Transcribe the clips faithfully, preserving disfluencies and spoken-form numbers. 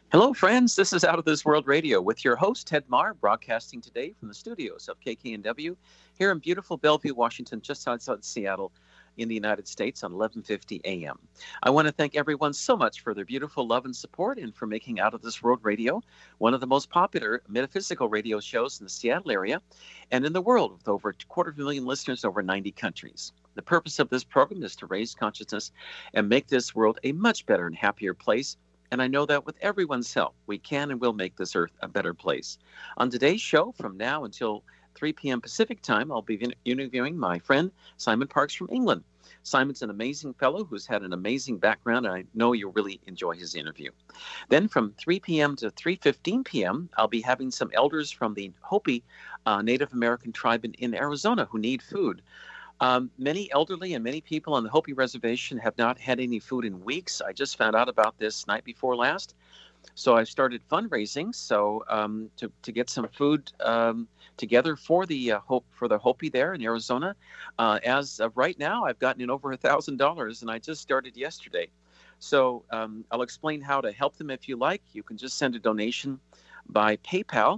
Hello, friends. This is Out of This World Radio with your host, Ted Marr, broadcasting today from the studios of K K N W here in beautiful Bellevue, Washington, just outside Seattle in the United States on eleven fifty a m. I want to thank everyone so much for their beautiful love and support and for making Out of This World Radio one of the most popular metaphysical radio shows in the Seattle area and in the world with over a quarter of a million listeners over ninety countries. The purpose of this program is to raise consciousness and make this world a much better and happier place. And I know that with everyone's help, we can and will make this earth a better place. On today's show, from now until three p.m. Pacific time, I'll be interviewing my friend Simon Parkes from England. Simon's an amazing fellow who's had an amazing background, and I know you'll really enjoy his interview. Then from three p.m. to three fifteen p.m., I'll be having some elders from the Hopi uh, Native American tribe in, in Arizona who need food. Um, many elderly and many people on the Hopi Reservation have not had any food in weeks. I just found out about this night before last. So I started fundraising so um, to, to get some food um, together for the uh, Hope for the Hopi there in Arizona. Uh, as of right now, I've gotten in over a thousand dollars, and I just started yesterday. So um, I'll explain how to help them if you like. You can just send a donation by PayPal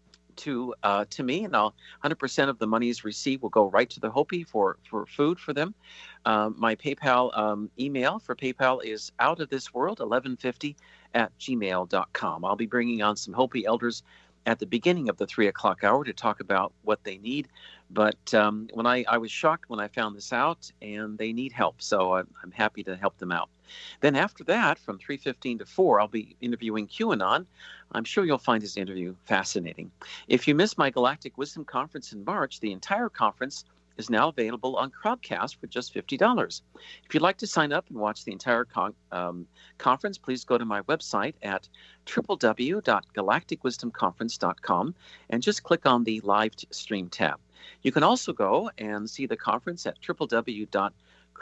to uh, to me, and I'll one hundred percent of the monies received will go right to the Hopi for, for food for them. Um, my PayPal um, email for PayPal is outofthisworld eleven fifty at gmail dot com. I'll be bringing on some Hopi elders at the beginning of the three o'clock hour to talk about what they need. But um, when I, I was shocked when I found this out, and they need help, so I'm, I'm happy to help them out. Then after that, from three fifteen to four, I'll be interviewing QAnon. I'm sure you'll find his interview fascinating. If you missed my Galactic Wisdom Conference in March, the entire conference is now available on Crowdcast for just fifty dollars. If you'd like to sign up and watch the entire con- um, conference, please go to my website at w w w dot galactic wisdom conference dot com and just click on the live stream tab. You can also go and see the conference at w w w dot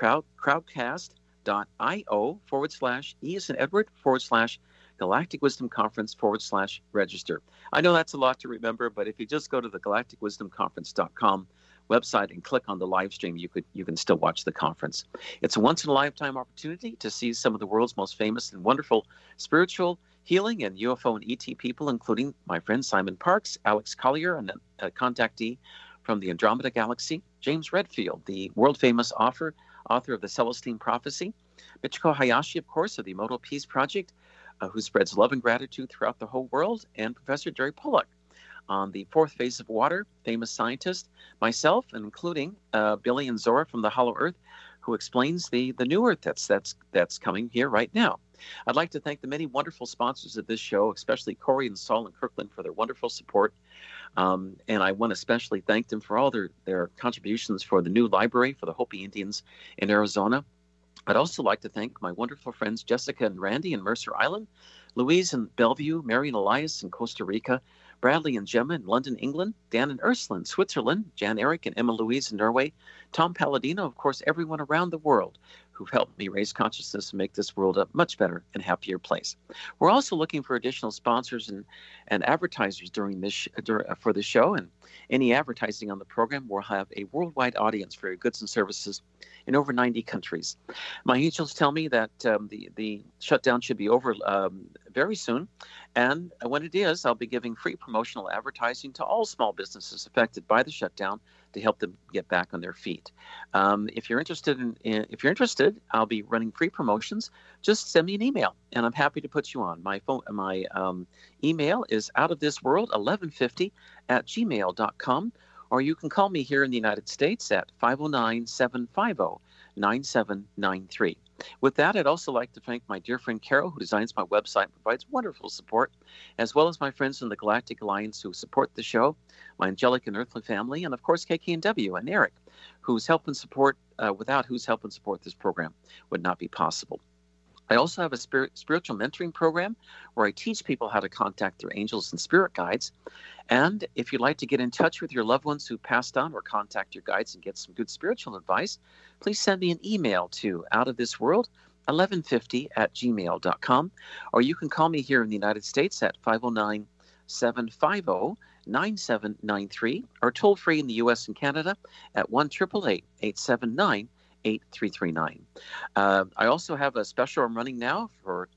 crowdcast dot io forward slash E as in Edward forward slash Galactic Wisdom Conference forward slash register. I know that's a lot to remember, but if you just go to the galactic wisdom conference dot com website and click on the live stream, you could you can still watch the conference. It's a once in a lifetime opportunity to see some of the world's most famous and wonderful spiritual, healing, and U F O and E T people, including my friend Simon Parkes, Alex Collier, and a contactee from the Andromeda Galaxy, James Redfield, the world famous author author of the Celestine Prophecy, Michiko Hayashi, of course, of the Emoto Peace Project, uh, who spreads love and gratitude throughout the whole world, and Professor Jerry Pollack on the fourth phase of water, famous scientist, myself, and including uh, Billy and Zora from the Hollow Earth, who explains the, the new Earth that's, that's, that's coming here right now. I'd like to thank the many wonderful sponsors of this show, especially Corey and Saul and Kirkland for their wonderful support. Um, and I want to especially thank them for all their, their contributions for the new library for the Hopi Indians in Arizona. I'd also like to thank my wonderful friends Jessica and Randy in Mercer Island, Louise in Bellevue, Mary and Elias in Costa Rica, Bradley and Gemma in London, England, Dan and Ursula in Switzerland, Jan Eric and Emma Louise in Norway, Tom Palladino, of course, everyone around the world who've helped me raise consciousness and make this world a much better and happier place. We're also looking for additional sponsors and, and advertisers during this sh- for the show, and any advertising on the program will have a worldwide audience for your goods and services in over ninety countries. My angels tell me that um, the, the shutdown should be over um, very soon, and when it is, I'll be giving free promotional advertising to all small businesses affected by the shutdown to help them get back on their feet. Um, if you're interested in, in, if you're interested, I'll be running free promotions. Just send me an email, and I'm happy to put you on. My phone, my um, email is outofthisworld eleven fifty at gmail dot com, or you can call me here in the United States at five oh nine, seven five oh, nine seven nine three. With that, I'd also like to thank my dear friend Carol, who designs my website and provides wonderful support, as well as my friends in the Galactic Alliance who support the show, my angelic and earthly family, and of course K K N W and Eric, whose help and support, uh, without whose help and support this program would not be possible. I also have a spirit, spiritual mentoring program where I teach people how to contact their angels and spirit guides. And if you'd like to get in touch with your loved ones who passed on or contact your guides and get some good spiritual advice, please send me an email to outofthisworld eleven fifty at gmail dot com, or you can call me here in the United States at five oh nine, seven five oh, nine seven nine three, or toll free in the U S and Canada at one eight eight eight, eight seven nine, eight three three nine. Uh, I also have a special I'm running now for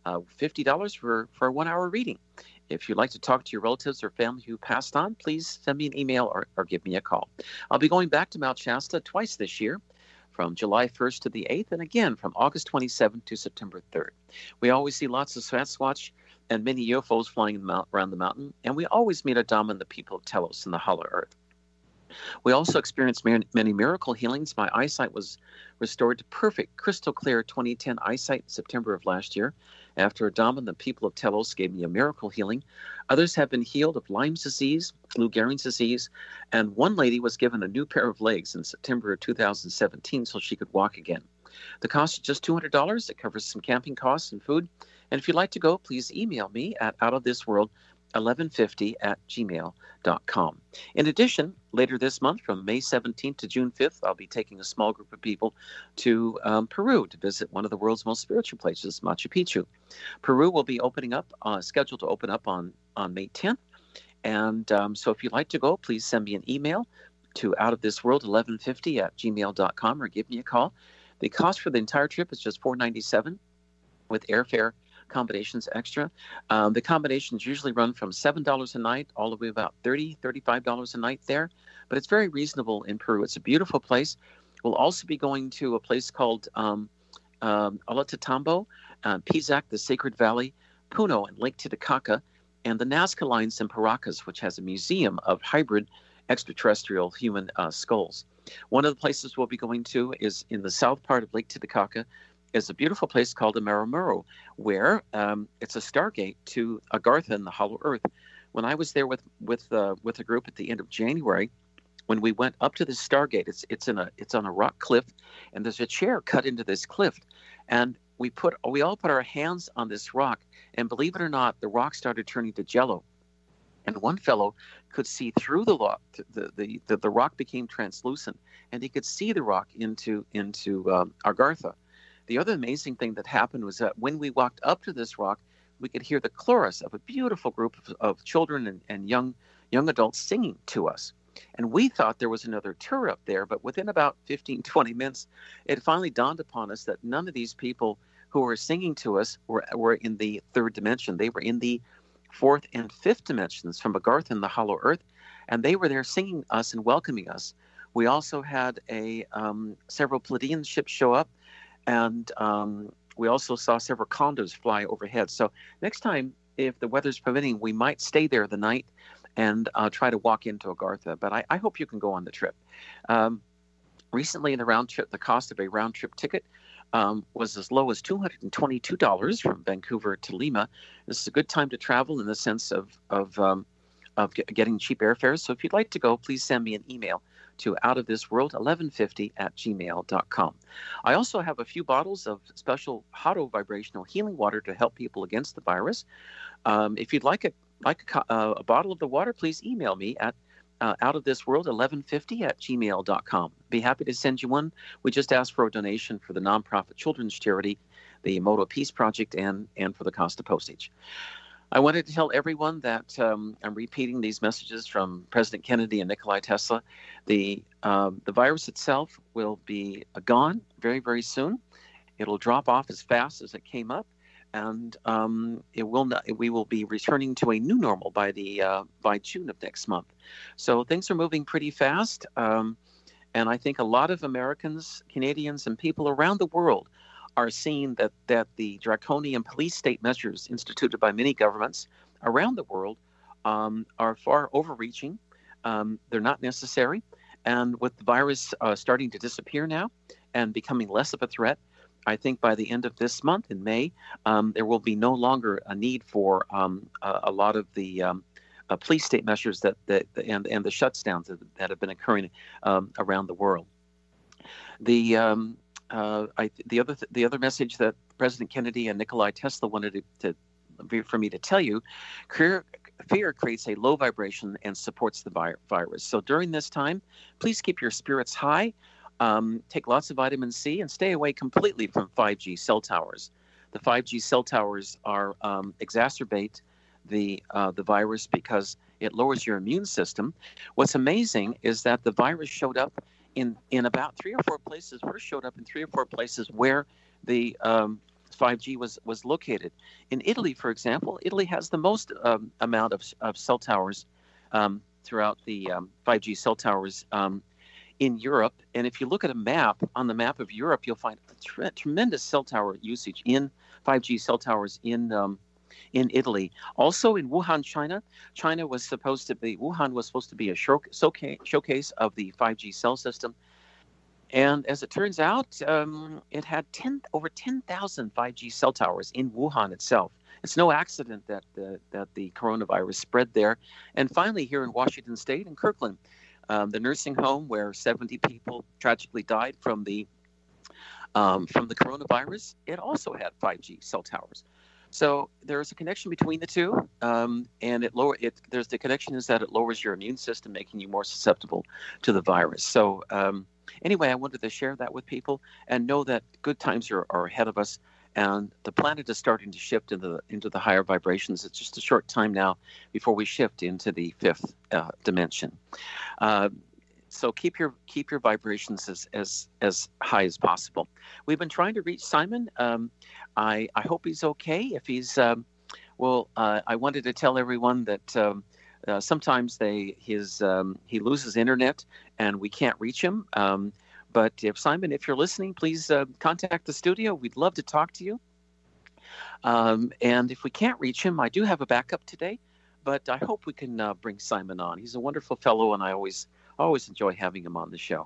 uh, fifty dollars for, for a one-hour reading. If you'd like to talk to your relatives or family who passed on, please send me an email or, or give me a call. I'll be going back to Mount Shasta twice this year, from July first to the eighth, and again from August twenty-seventh to September third. We always see lots of Sasquatch and many U F Os flying in the mount, around the mountain, and we always meet Adama and the people of Telos in the Hollow Earth. We also experienced many miracle healings. My eyesight was restored to perfect, crystal clear twenty ten eyesight in September of last year, after Adama and the people of Telos gave me a miracle healing. Others have been healed of Lyme's disease, Lou Gehrig's disease, and one lady was given a new pair of legs in September of two thousand seventeen so she could walk again. The cost is just two hundred dollars. It covers some camping costs and food. And if you'd like to go, please email me at outofthisworld eleven fifty at gmail dot com. In addition, later this month, from May seventeenth to June fifth, I'll be taking a small group of people to um, Peru to visit one of the world's most spiritual places, Machu Picchu. Peru will be opening up, uh, scheduled to open up on, on May tenth. And um, so if you'd like to go, please send me an email to outofthisworld eleven fifty at gmail dot com or give me a call. The cost for the entire trip is just four hundred ninety-seven dollars with airfare accommodations extra. Um, the accommodations usually run from seven dollars a night all the way about thirty dollars, thirty-five dollars a night there, but it's very reasonable in Peru. It's a beautiful place. We'll also be going to a place called um, um, Ollantaytambo, uh, Pisac, the Sacred Valley, Puno, and Lake Titicaca, and the Nazca Lines in Paracas, which has a museum of hybrid extraterrestrial human uh, skulls. One of the places we'll be going to is in the south part of Lake Titicaca, is a beautiful place called Amaramuro, where um, it's a stargate to Agartha in the Hollow Earth. When I was there with with uh, with a group at the end of January, when we went up to this stargate, it's it's in a it's on a rock cliff, and there's a chair cut into this cliff, and we put we all put our hands on this rock, and believe it or not, the rock started turning to jello, and one fellow could see through the rock. The the the, the rock became translucent, and he could see the rock into into um, Agartha. The other amazing thing that happened was that when we walked up to this rock, we could hear the chorus of a beautiful group of, of children and, and young young adults singing to us. And we thought there was another tour up there, but within about fifteen, twenty minutes, it finally dawned upon us that none of these people who were singing to us were, were in the third dimension. They were in the fourth and fifth dimensions from Agartha in the Hollow Earth, and they were there singing us and welcoming us. We also had a um, several Pleiadian ships show up, and um, we also saw several condos fly overhead. So next time, if the weather's permitting, we might stay there the night and uh, try to walk into Agartha. But I, I hope you can go on the trip. Um, recently, in the round trip, the cost of a round trip ticket um, was as low as two hundred twenty-two dollars from Vancouver to Lima. This is a good time to travel in the sense of of, um, of get, getting cheap airfares. So if you'd like to go, please send me an email to outofthisworld eleven fifty at gmail dot com. I also have a few bottles of special Hado vibrational healing water to help people against the virus. Um, if you'd like a like a, uh, a bottle of the water, please email me at uh, outofthisworld eleven fifty at gmail dot com. Be happy to send you one. We just asked for a donation for the nonprofit children's charity, the Moto Peace Project, and and for the cost of postage. I wanted to tell everyone that um, I'm repeating these messages from President Kennedy and Nikola Tesla. The um, the virus itself will be gone very, very soon. It'll drop off as fast as it came up, and um, it will not, we will be returning to a new normal by the uh, by June of next month. So things are moving pretty fast, um, and I think a lot of Americans, Canadians, and people around the world are seeing that, that the draconian police state measures instituted by many governments around the world um, are far overreaching. Um, they're not necessary. And with the virus uh, starting to disappear now and becoming less of a threat, I think by the end of this month in May, um, there will be no longer a need for um, a, a lot of the um, uh, police state measures that, that and, and the shutdowns that, that have been occurring um, around the world. The um, Uh, I, the other th- the other message that President Kennedy and Nikola Tesla wanted to, to for me to tell you, fear, fear creates a low vibration and supports the vi- virus. So during this time, please keep your spirits high, um, take lots of vitamin C, and stay away completely from five G cell towers. The five G cell towers are um, exacerbate the uh, the virus because it lowers your immune system. What's amazing is that the virus showed up in in about three or four places. First showed up in three or four places where the um, five G was, was located. In Italy, for example, Italy has the most um, amount of, of cell towers um, throughout the um, five G cell towers um, in Europe. And if you look at a map, on the map of Europe, you'll find a tre- tremendous cell tower usage in five G cell towers in um, in Italy. Also in Wuhan, China. China was supposed to be, Wuhan was supposed to be a show, showcase of the five G cell system. And as it turns out, um, it had ten, over ten thousand five G cell towers in Wuhan itself. It's no accident that the, that the coronavirus spread there. And finally, here in Washington State, in Kirkland, um, the nursing home where seventy people tragically died from the um, from the coronavirus, it also had five G cell towers. So there's a connection between the two, um, and it lower it. There's the connection is that it lowers your immune system, making you more susceptible to the virus. So. Um, Anyway, I wanted to share that with people and know that good times are, are ahead of us, and the planet is starting to shift into the, into the higher vibrations. It's just a short time now before we shift into the fifth uh, dimension. Uh, so keep your keep your vibrations as, as as high as possible. We've been trying to reach Simon. Um, I I hope he's okay. If he's um, well, uh, I wanted to tell everyone that. Um, Uh, sometimes they his um, he loses internet and we can't reach him. Um, but if Simon, if you're listening, please uh, contact the studio. We'd love to talk to you. Um, and if we can't reach him, I do have a backup today. But I hope we can uh, bring Simon on. He's a wonderful fellow, and I always always enjoy having him on the show.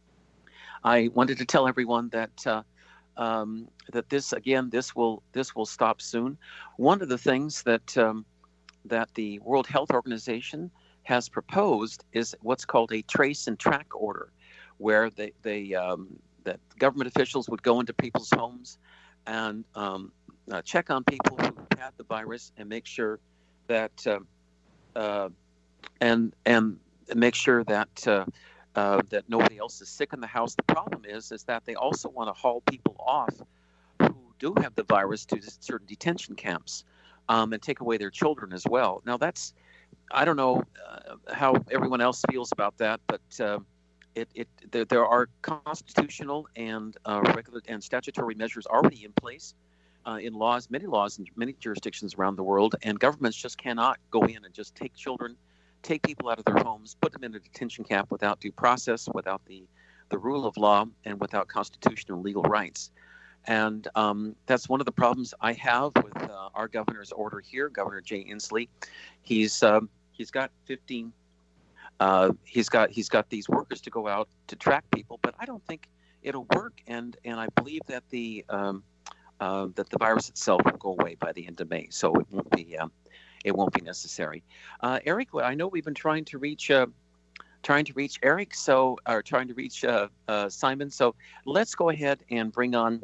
I wanted to tell everyone that. Uh, um, that this again, this will this will stop soon. One of the things that um, that the World Health Organization has proposed is what's called a trace and track order, where they, they um, that government officials would go into people's homes and um, uh, check on people who had the virus and make sure that uh, uh, and and make sure that uh, uh, that nobody else is sick in the house. The problem is is that they also want to haul people off who do have the virus to certain detention camps. Um, and take away their children as well. Now that's, I don't know uh, how everyone else feels about that, but uh, it, it there, there are constitutional and uh, regular and statutory measures already in place uh, in laws, many laws in many jurisdictions around the world, and governments just cannot go in and just take children, take people out of their homes, put them in a detention camp without due process, without the, the rule of law, and without constitutional legal rights. And um, that's one of the problems I have with uh, our governor's order here, Governor Jay Inslee. He's um, he's got fifteen. Uh, he's got he's got these workers to go out to track people, but I don't think it'll work. And and I believe that the um, uh, that the virus itself will go away by the end of May, so it won't be um, it won't be necessary. Uh, Eric, I know we've been trying to reach. Uh, trying to reach Eric, so or trying to reach uh, uh, Simon. So let's go ahead and bring on.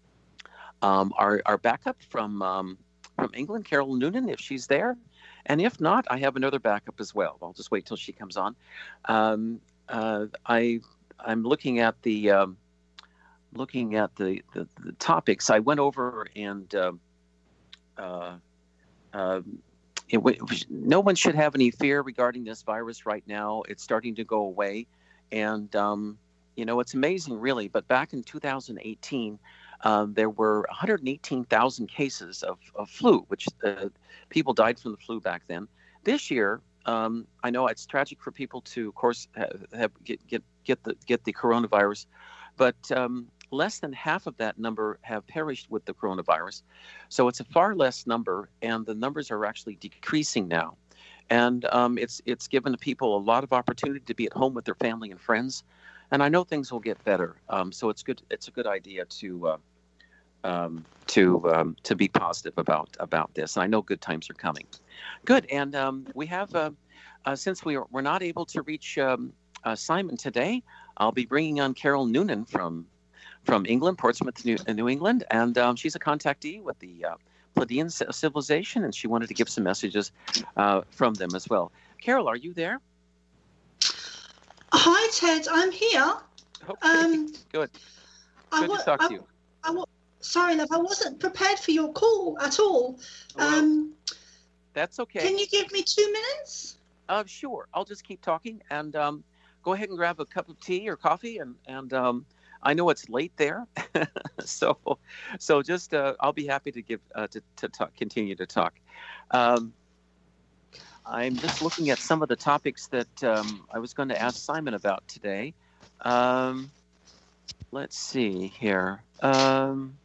Um, our, our backup from um, from England, Carol Noonan, if she's there. And if not, I have another backup as well. I'll just wait till she comes on. Um, uh, I, I'm looking at the um, looking at the, the, the topics. I went over and uh, uh, uh, it, it, no one should have any fear regarding this virus right now. It's starting to go away. And, um, you know, it's amazing, really. But back in two thousand eighteen, Um, there were one hundred eighteen thousand cases of, of flu, which uh, people died from the flu back then. This year, um, I know it's tragic for people to, of course, have, have get get get the get the coronavirus, but um, less than half of that number have perished with the coronavirus. So it's a far less number, and the numbers are actually decreasing now. And um, it's it's given people a lot of opportunity to be at home with their family and friends. And I know things will get better. Um, so it's good. It's a good idea to uh, um, to um, to be positive about about this. And I know good times are coming. Good. And um, we have uh, uh, since we are, we're not able to reach um, uh, Simon today, I'll be bringing on Carol Noonan from from England, Portsmouth, New, New England, and um, she's a contactee with the uh, Pleiadian civilization, and she wanted to give some messages uh, from them as well. Carol, are you there? Hi, Ted. I'm here. Okay, um, good. Good to talk I, to you. I, I, sorry, love. I wasn't prepared for your call at all. Well, um, that's okay. Can you give me two minutes? Uh, sure. I'll just keep talking and um, go ahead and grab a cup of tea or coffee, and and um, I know it's late there, so so just uh, I'll be happy to give uh, to to talk, continue to talk. Um, I'm just looking at some of the topics that um, I was going to ask Simon about today. Um, let's see here. Um,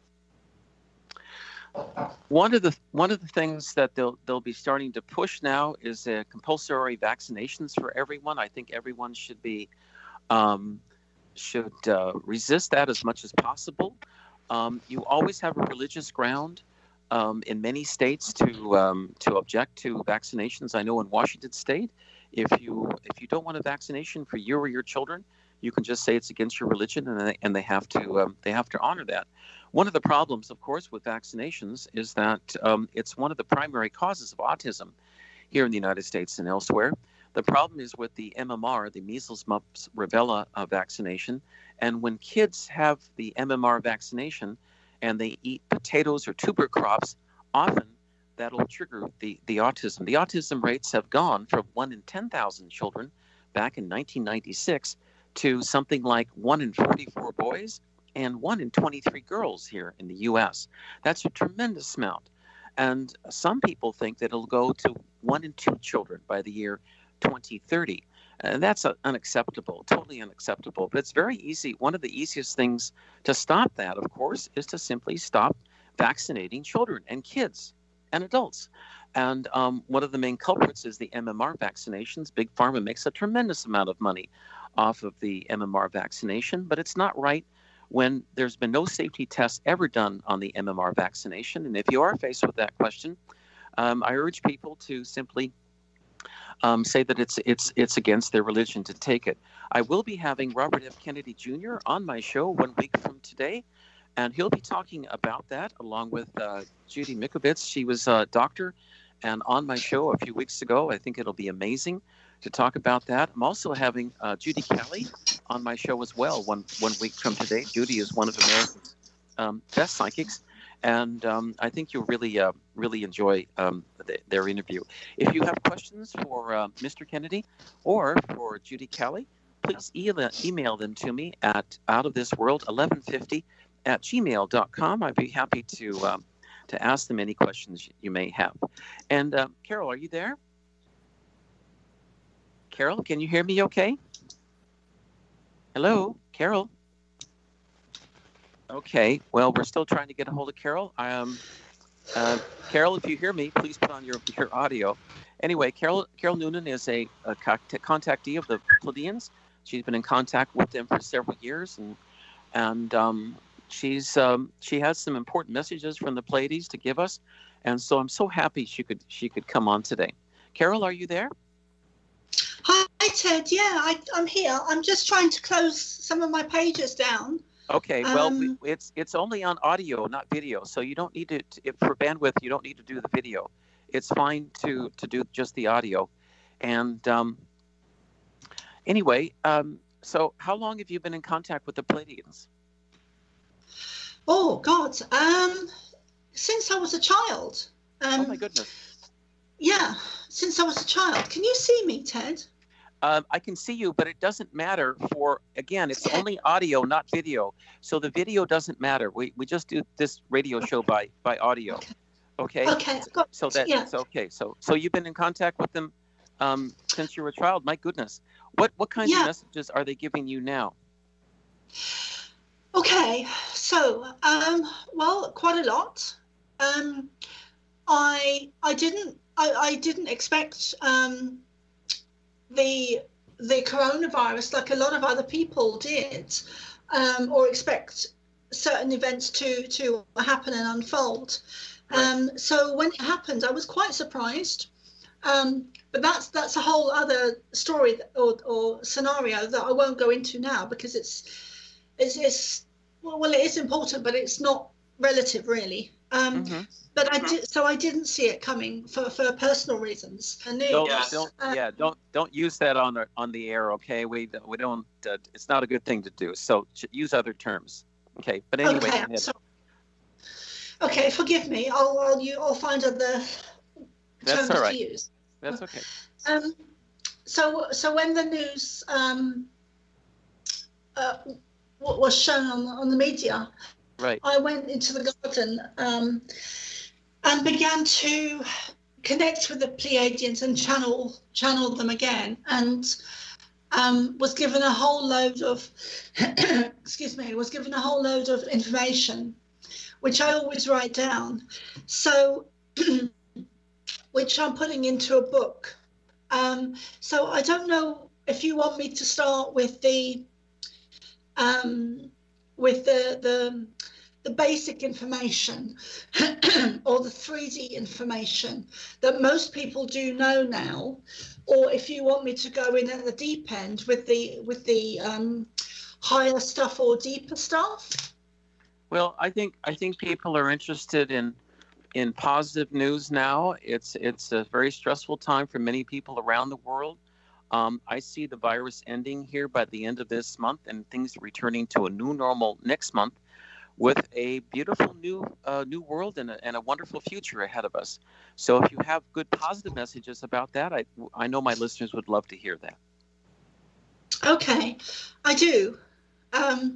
one of the one of the things that they'll they'll be starting to push now is uh, compulsory vaccinations for everyone. I think everyone should be um, should uh, resist that as much as possible. Um, you always have a religious ground um, in many states to um, to object to vaccinations. I know in Washington State, if you if you don't want a vaccination for you or your children, you can just say it's against your religion, and they, and they have to um, they have to honor that. One of the problems, of course, with vaccinations is that um, it's one of the primary causes of autism here in the United States and elsewhere. The problem is with the M M R, the measles, mumps, rubella uh, vaccination. And when kids have the M M R vaccination and they eat potatoes or tuber crops, often that'll trigger the, the autism. The autism rates have gone from one in ten thousand children back in nineteen ninety-six to something like one in forty-four boys and one in twenty-three girls here in the U S. That's a tremendous amount. And some people think that it'll go to one in two children by the year twenty thirty. And that's uh, unacceptable, totally unacceptable. But it's very easy. One of the easiest things to stop that, of course, is to simply stop vaccinating children and kids and adults. And um, one of the main culprits is the M M R vaccinations. Big Pharma makes a tremendous amount of money off of the M M R vaccination, but it's not right when there's been no safety tests ever done on the M M R vaccination. And if you are faced with that question, um, I urge people to simply um, say that it's it's it's against their religion to take it. I will be having Robert F. Kennedy Junior on my show one week from today, and he'll be talking about that along with uh, Judy Mikovits. She was a doctor and on my show a few weeks ago. I think it'll be amazing to talk about that. I'm also having uh, Judy Kelly on my show as well one one week from today. Judy is one of America's um, best psychics, and um, I think you'll really uh, really enjoy um, the, their interview. If you have questions for uh, Mister Kennedy or for Judy Kelly, please e- email them to me at outofthisworld eleven fifty at gmail dot com. I'd be happy to um, to ask them any questions you may have. And uh, Carol, are you there? Carol, can you hear me okay? Hello, Carol? Okay, well, we're still trying to get a hold of Carol. Um, uh, Carol, if you hear me, please put on your, your audio. Anyway, Carol Carol Noonan is a, a contactee of the Pleiadians. She's been in contact with them for several years, and and um, she's um, she has some important messages from the Pleiades to give us, and so I'm so happy she could she could come on today. Carol, are you there? Hi, Ted. Yeah, I, I'm here. I'm just trying to close some of my pages down. Okay. Well, Um, we, it's it's only on audio, not video, so you don't need to. If for bandwidth, you don't need to do the video. It's fine to to do just the audio. And um, anyway, um, so how long have you been in contact with the Pleiadians? Oh God. Um, since I was a child. Um, Oh my goodness. Yeah, since I was a child. Can you see me, Ted? Um, I can see you, but it doesn't matter for, again, it's only audio, not video. So the video doesn't matter. We we just do this radio show by, by audio. Okay? Okay. I've got, So that, yeah. it's okay. So so you've been in contact with them um, since you were a child. My goodness. What, what kinds Yeah. of messages are they giving you now? Okay. So, um, well, quite a lot. Um, I I didn't I, I didn't expect um, the the coronavirus like a lot of other people did, um, or expect certain events to to happen and unfold. Um, so when it happened, I was quite surprised. Um, but that's that's a whole other story or, or scenario that I won't go into now because it's it's, it's well, well it is important, but it's not relative really. Um, Mm-hmm. But I did, so I didn't see it coming for, for personal reasons. I knew. Don't, Yes. don't, Uh, yeah, don't don't use that on the on the air, okay? We we don't. Uh, it's not a good thing to do. So use other terms, okay? But anyway, Okay, go ahead. so, okay, forgive me. I'll I'll you I'll find other That's terms all right. to use. That's okay. Um, so so when the news um, uh, what was shown on on the media, right. I went into the garden um, and began to connect with the Pleiadians and channel channel them again, and um, was given a whole load of excuse me, was given a whole load of information, which I always write down. So, which I'm putting into a book. Um, so I don't know if you want me to start with the um, with the the the basic information or the three D information that most people do know now, or if you want me to go in at the deep end with the with the um, higher stuff or deeper stuff. Well, I think I think people are interested in in positive news now. It's it's a very stressful time for many people around the world. Um, I see the virus ending here by the end of this month, and things returning to a new normal next month, with a beautiful new uh, new world and a, and a wonderful future ahead of us. So if you have good positive messages about that, I I know my listeners would love to hear that. Okay, I do. Um,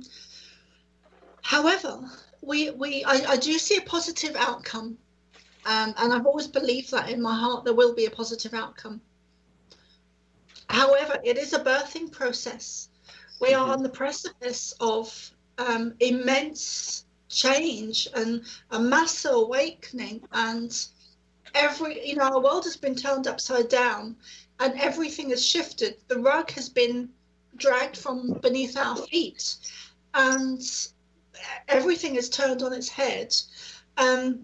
however, we we I, I do see a positive outcome. Um, and I've always believed that in my heart there will be a positive outcome. However, it is a birthing process. We mm-hmm. are on the precipice of um, immense change and a mass awakening, and every, you know, our world has been turned upside down and everything has shifted. The rug has been dragged from beneath our feet and everything is turned on its head. Um,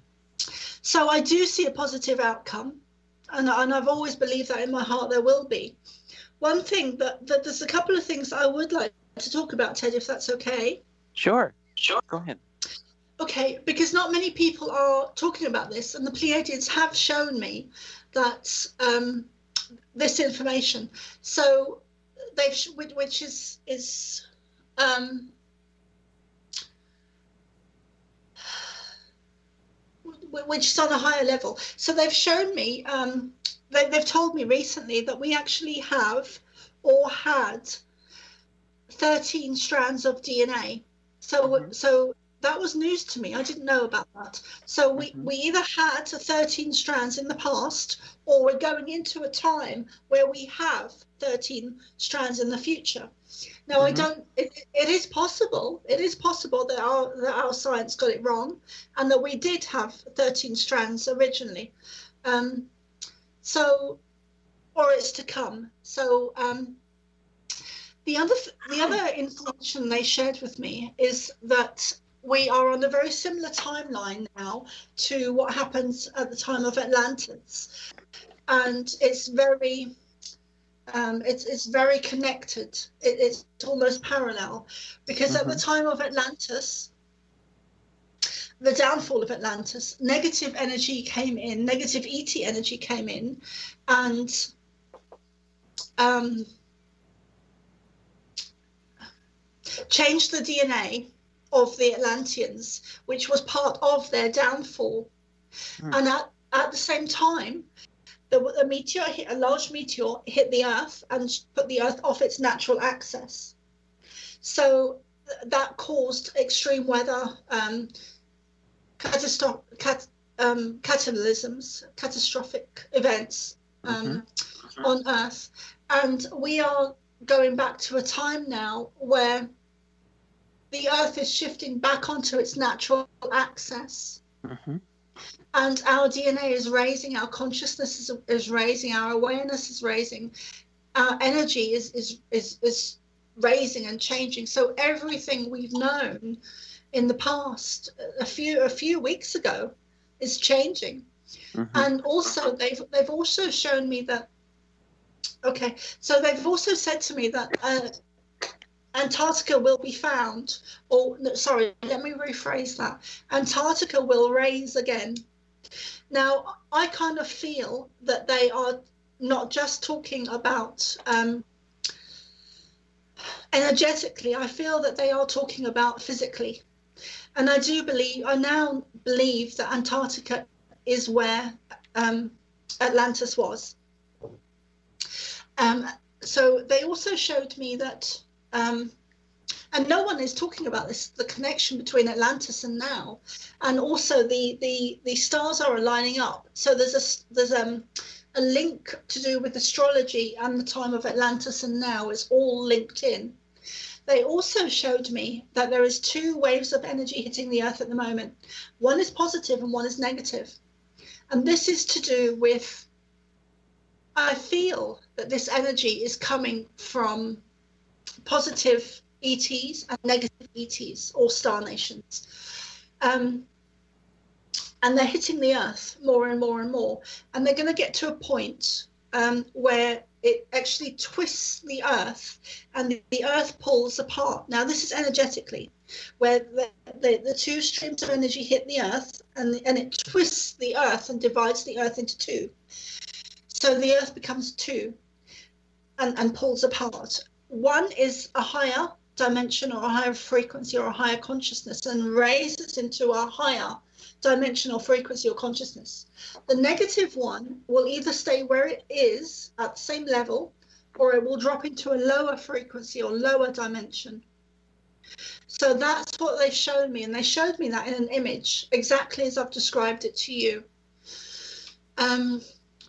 So I do see a positive outcome, and, and I've always believed that in my heart there will be. One thing that, that there's a couple of things I would like to talk about, Ted, if that's okay. Sure, sure, go ahead. Okay, because not many people are talking about this, and the Pleiadians have shown me that um, this information. So they've, which is is. Um, which is on a higher level. So they've shown me, um, they, they've told me recently that we actually have or had thirteen strands of D N A. So mm-hmm. so that was news to me. I didn't know about that. So we, mm-hmm. we either had thirteen strands in the past, or we're going into a time where we have thirteen strands in the future. Now, mm-hmm. I don't, it, it is possible, it is possible that our, that our science got it wrong and that we did have thirteen strands originally. Um, so, or it's to come. So um, the other, the other information they shared with me is that we are on a very similar timeline now to what happens at the time of Atlantis. And it's very... Um, it's it's very connected. It, it's almost parallel, because mm-hmm. at the time of Atlantis, the downfall of Atlantis, negative energy came in, negative E T energy came in, and um, changed the D N A of the Atlanteans, which was part of their downfall. Mm. And at, at the same time, The, the meteor hit, a large meteor hit the Earth and put the Earth off its natural axis. So th- that caused extreme weather, um, catastro- cat, um, catalysms, catastrophic events um, mm-hmm. on Earth. And we are going back to a time now where the Earth is shifting back onto its natural axis. Mm-hmm. And our D N A is raising, our consciousness is, is raising, our awareness is raising, our energy is, is is is raising and changing. So everything we've known in the past, a few a few weeks ago, is changing. Mm-hmm. And also they've they've also shown me that. Okay, so they've also said to me that uh, Antarctica will be found, or no, sorry, let me rephrase that. Antarctica will raise again. Now, I kind of feel that they are not just talking about um, energetically. I feel that they are talking about physically. And I do believe, I now believe that Antarctica is where um, Atlantis was. Um, so they also showed me that um, and no one is talking about this, the connection between Atlantis and now, and also the the the stars are aligning up. So there's a there's um a link to do with astrology and the time of Atlantis and now is all linked in. They also showed me that there is two waves of energy hitting the Earth at the moment. One is positive and one is negative. And this is to do with, I feel that this energy is coming from positive E Ts and negative E Ts, or star nations. Um, and they're hitting the Earth more and more and more. And they're going to get to a point um, where it actually twists the Earth and the, the Earth pulls apart. Now, this is energetically, where the, the, the two streams of energy hit the Earth and, and it twists the Earth and divides the Earth into two. So the Earth becomes two and, and pulls apart. One is a higher dimension or a higher frequency or a higher consciousness and raises into a higher dimension or frequency or consciousness. The negative one will either stay where it is at the same level, or it will drop into a lower frequency or lower dimension. So that's what they showed me, and they showed me that in an image, exactly as I've described it to you. Um,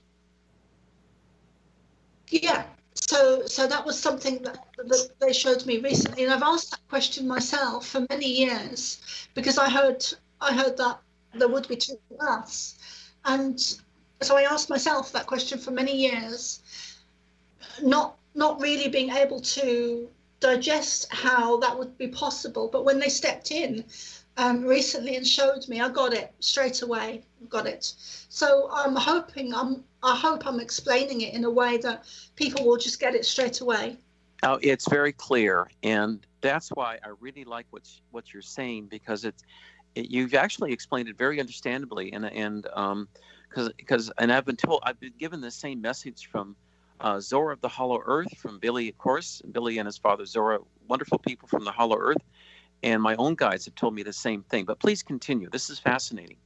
yeah, so so that was something that, that they showed me recently, and I've asked that question myself for many years because I heard I heard that there would be two Earths, and so I asked myself that question for many years, not not really being able to digest how that would be possible. But when they stepped in um, recently and showed me, I got it straight away. Got it. So I'm hoping I'm I hope I'm explaining it in a way that people will just get it straight away. Oh, it's very clear, and that's why I really like what what you're saying, because it's it, you've actually explained it very understandably, and and um because because and I've been told I've been given the same message from uh, Zora of the Hollow Earth, from Billy, of course, Billy and his father Zora, wonderful people from the Hollow Earth, and my own guides have told me the same thing. But please continue. This is fascinating.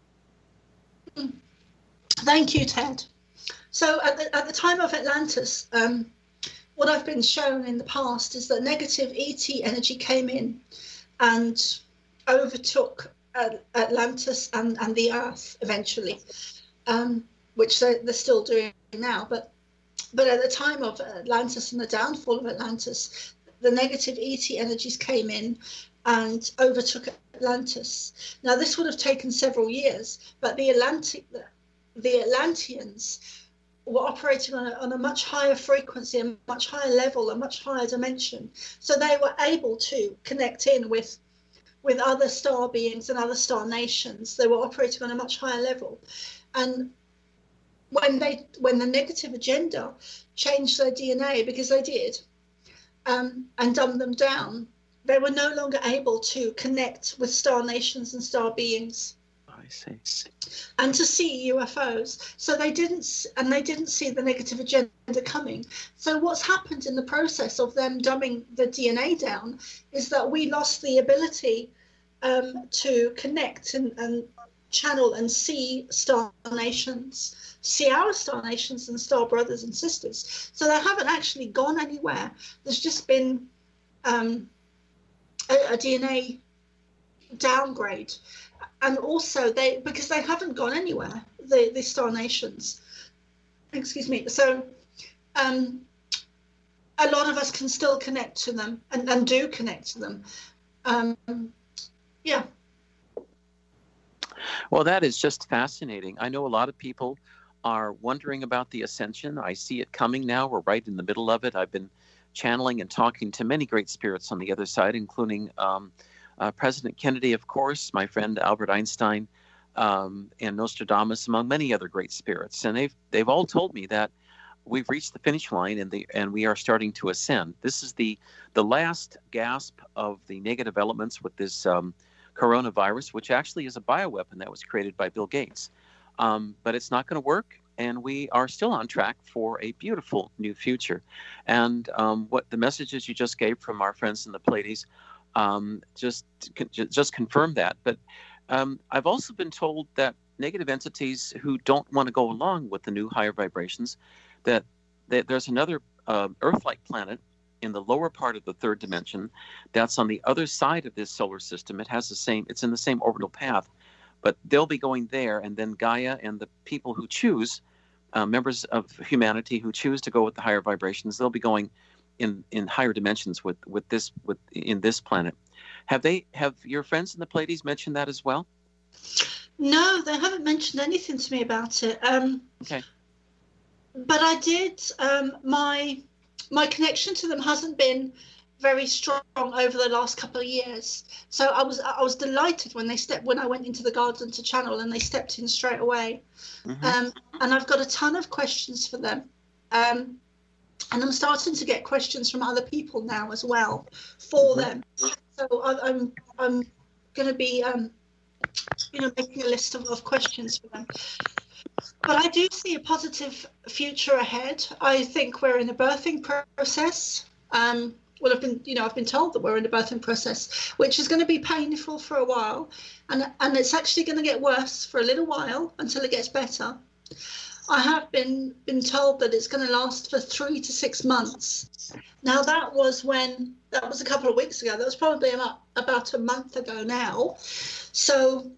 Thank you, Ted. So at the, at the time of Atlantis, um, what I've been shown in the past is that negative E T energy came in and overtook uh, Atlantis and, and the Earth eventually, um, which they're, they're still doing now. But but at the time of Atlantis and the downfall of Atlantis, the negative E T energies came in and overtook Atlantis. Now, this would have taken several years, but the Atlantic, the, the Atlanteans were operating on a, on a much higher frequency, a much higher level, a much higher dimension. So they were able to connect in with with other star beings and other star nations. They were operating on a much higher level. And when they when the negative agenda changed their D N A, because they did, um, and dumbed them down, they were no longer able to connect with star nations and star beings. I see. And to see U F Os. So they didn't, and they didn't see the negative agenda coming. So what's happened in the process of them dumbing the D N A down is that we lost the ability um, to connect and, and channel and see star nations, see our star nations and star brothers and sisters. So they haven't actually gone anywhere. There's just been um, a, a D N A downgrade. And also they, because they haven't gone anywhere, the, the star nations, excuse me. So um, a lot of us can still connect to them and, and do connect to them. Um, yeah. Well, that is just fascinating. I know a lot of people are wondering about the ascension. I see it coming now. We're right in the middle of it. I've been channeling and talking to many great spirits on the other side, including um, Uh, President Kennedy, of course, my friend Albert Einstein, um, and Nostradamus, among many other great spirits. And they've they've all told me that we've reached the finish line and the and we are starting to ascend. This is the the last gasp of the negative elements with this um, coronavirus, which actually is a bioweapon that was created by Bill Gates. Um, but it's not going to work, and we are still on track for a beautiful new future. And um, what the messages you just gave from our friends in the Pleiades Um, just just confirm that. But um, I've also been told that negative entities who don't want to go along with the new higher vibrations, that, that there's another uh, Earth-like planet in the lower part of the third dimension. That's on the other side of this solar system. It has the same, it's in the same orbital path, but they'll be going there. And then Gaia and the people who choose, uh, members of humanity who choose to go with the higher vibrations, they'll be going in, in higher dimensions with, with this, with in this planet. Have they, have your friends in the Pleiades mentioned that as well? No, they haven't mentioned anything to me about it. Um, okay. But I did, um, my, my connection to them hasn't been very strong over the last couple of years. So I was I was delighted when they stepped when I went into the garden to channel and they stepped in straight away. Mm-hmm. Um, and I've got a ton of questions for them. Um, and I'm starting to get questions from other people now as well for mm-hmm. them. So I, I'm I'm going to be um, you know making a list of, of questions for them. But I do see a positive future ahead. I think we're in the birthing process. Um, well, I've been, you know, I've been told that we're in the birthing process, which is going to be painful for a while, and and it's actually going to get worse for a little while until it gets better. I have been been told that it's going to last for three to six months. Now that was when that was a couple of weeks ago. That was probably about about a month ago now. So.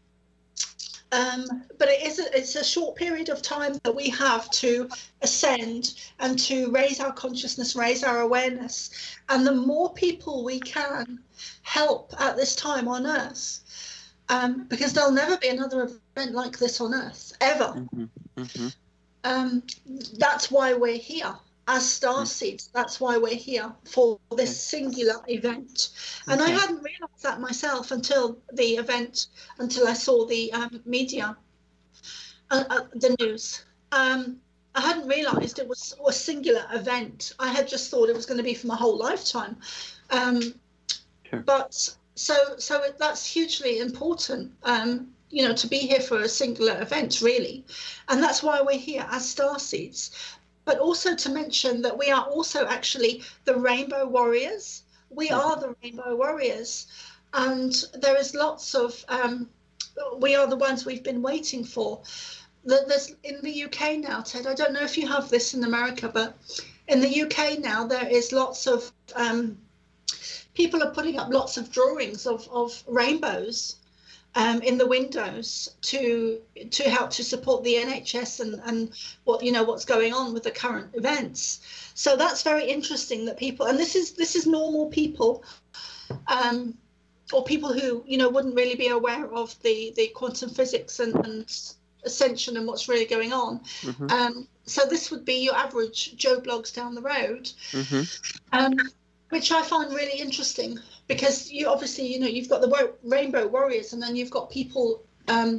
Um, but it is a, it's a short period of time that we have to ascend and to raise our consciousness, raise our awareness. And the more people we can help at this time on Earth, um, because there'll never be another event like this on Earth, ever. Mm-hmm. Mm-hmm. Um, that's why we're here. As starseeds, that's why we're here, for this singular event. And okay. I hadn't realized that myself until the event, until I saw the um, media, uh, uh, the news. Um, I hadn't realized it was a singular event. I had just thought it was going to be for my whole lifetime. Um, sure. But so, so it, that's hugely important. Um, you know, to be here for a singular event, really. And that's why we're here as starseeds. But also to mention that we are also actually the Rainbow Warriors. We are the Rainbow Warriors. And there is lots of, um, we are the ones we've been waiting for. There's in the U K now, Ted, I don't know if you have this in America, but in the U K now, there is lots of, um, people are putting up lots of drawings of, of rainbows. Um, in the windows to to help to support the N H S and, and what you know what's going on with the current events. So that's very interesting that people, and this is this is normal people, um, or people who you know wouldn't really be aware of the, the quantum physics and, and ascension and what's really going on. Mm-hmm. Um, so this would be your average Joe Bloggs down the road, mm-hmm. um, which I find really interesting. Because you obviously, you know, you've got the Rainbow Warriors, and then you've got people um,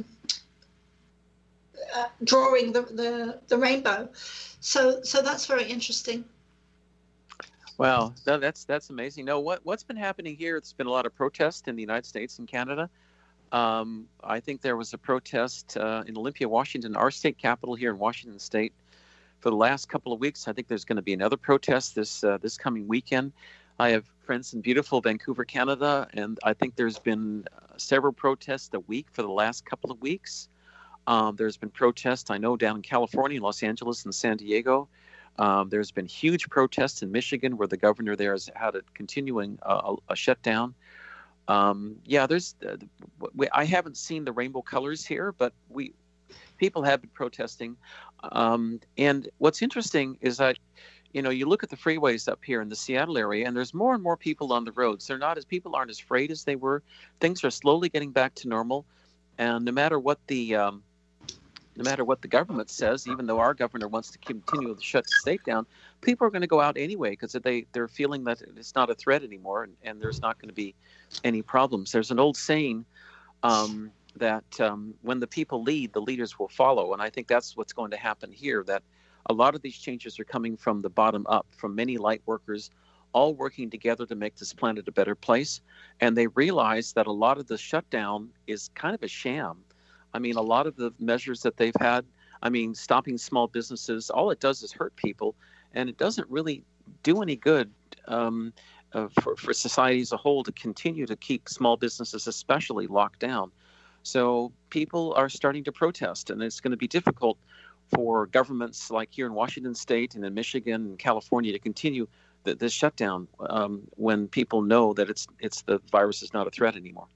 uh, drawing the, the the rainbow. So so that's very interesting. Wow, no, that's that's amazing. No, what what's been happening here? There's been a lot of protest in the United States and Canada. Um, I think there was a protest uh, in Olympia, Washington, our state capital here in Washington State, for the last couple of weeks. I think there's going to be another protest this uh, this coming weekend. I have friends in beautiful Vancouver, Canada, and I think there's been uh, several protests a week for the last couple of weeks. Um, there's been protests, I know, down in California, Los Angeles, and San Diego. Um, there's been huge protests in Michigan, where the governor there has had a continuing uh, a shutdown. Um, yeah, there's. Uh, we, I haven't seen the rainbow colors here, but we people have been protesting. Um, and what's interesting is that, you know, you look at the freeways up here in the Seattle area, and there's more and more people on the roads. They're not as people aren't as afraid as they were. Things are slowly getting back to normal, and no matter what the um, no matter what the government says, even though our governor wants to continue to shut the state down, people are going to go out anyway because they they're feeling that it's not a threat anymore, and, and there's not going to be any problems. There's an old saying um, that um, when the people lead, the leaders will follow, and I think that's what's going to happen here. That a lot of these changes are coming from the bottom up, from many light workers, all working together to make this planet a better place. And they realize that a lot of the shutdown is kind of a sham. I mean, a lot of the measures that they've had, I mean, stopping small businesses, all it does is hurt people, and it doesn't really do any good um, uh, for, for society as a whole to continue to keep small businesses especially locked down. So people are starting to protest, and it's going to be difficult for governments like here in Washington State and in Michigan and California to continue the, the shutdown um, when people know that it's it's the virus is not a threat anymore.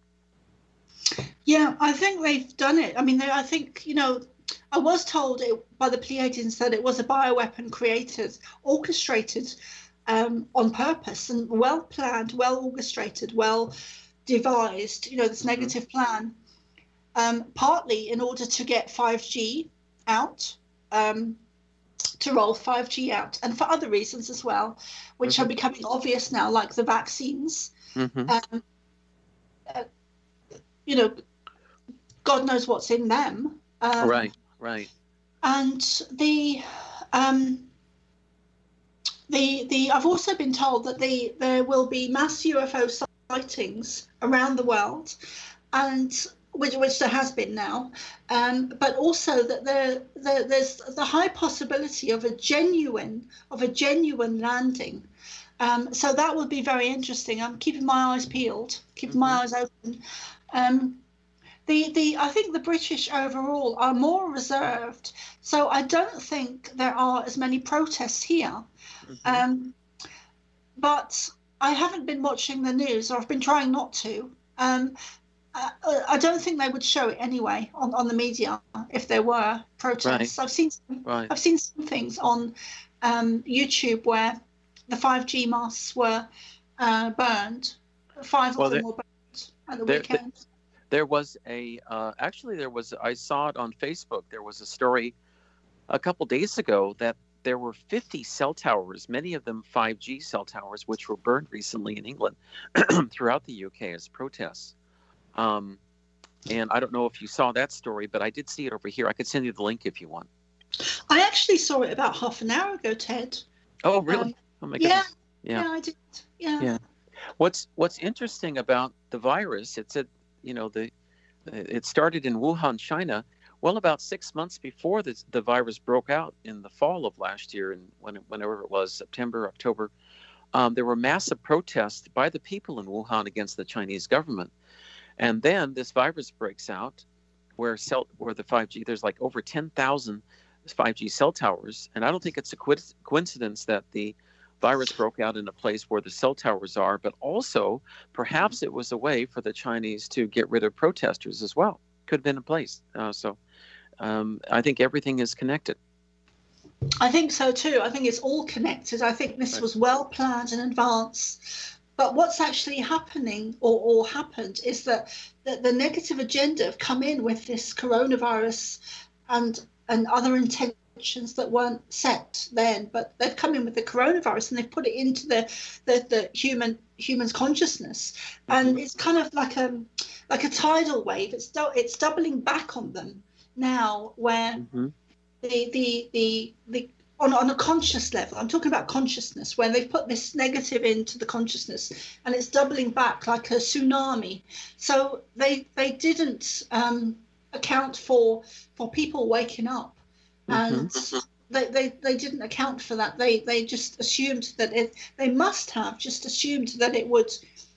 Yeah, I think they've done it. I mean, they, I think, you know, I was told it, by the Pleiadians that it was a bioweapon created, orchestrated um, on purpose and well planned, well orchestrated, well devised, you know, this mm-hmm. negative plan, um, partly in order to get five G out, um, to roll five G out, and for other reasons as well, which mm-hmm. are becoming obvious now, like the vaccines. Mm-hmm. Um, uh, you know, God knows what's in them. Um, right, right. And the, um, the, the. I've also been told that the there will be mass U F O sightings around the world, and which, which there has been now, um, but also that there, there there's the high possibility of a genuine of a genuine landing. Um, so that would be very interesting. I'm keeping my eyes peeled, keeping mm-hmm. my eyes open. Um, the the I think the British overall are more reserved, so I don't think there are as many protests here. Mm-hmm. Um, but I haven't been watching the news, or I've been trying not to. Um, I, I don't think they would show it anyway on, on the media if there were protests. Right. I've seen some, right. I've seen some things on um, YouTube where the five G masts were uh, burned. Five well, of them were burned at the there, weekend. There, there was a, uh, actually there was, I saw it on Facebook. There was a story a couple days ago that there were fifty cell towers, many of them five G cell towers, which were burned recently in England throughout the U K as protests. Um, and I don't know if you saw that story, but I did see it over here. I could send you the link if you want. I actually saw it about half an hour ago, Ted. Oh, really? Um, oh my yeah, goodness. Yeah, yeah, I did. Yeah. Yeah. What's What's interesting about the virus? It's a, you know, the it started in Wuhan, China. Well, about six months before the the virus broke out in the fall of last year, and when whenever it was, September, October, um, there were massive protests by the people in Wuhan against the Chinese government. And then this virus breaks out, where cell, where the five G, there's like over ten thousand five G cell towers, and I don't think it's a coincidence that the virus broke out in a place where the cell towers are, but also perhaps it was a way for the Chinese to get rid of protesters as well. Could have been a place. Uh, so um, I think everything is connected. I think so too. I think it's all connected. I think this right. was well planned in advance. But what's actually happening or, or happened is that the, the negative agenda have come in with this coronavirus and and other intentions that weren't set then, but they've come in with the coronavirus and they've put it into the the, the human human's consciousness, mm-hmm. and it's kind of like a like a tidal wave. It's it's doubling back on them now, where mm-hmm. the the the the On, on a conscious level, I'm talking about consciousness, where they've put this negative into the consciousness and it's doubling back like a tsunami. So they they didn't um, account for for people waking up, and mm-hmm. they, they, they didn't account for that. They they just assumed that it, they must have just assumed that it would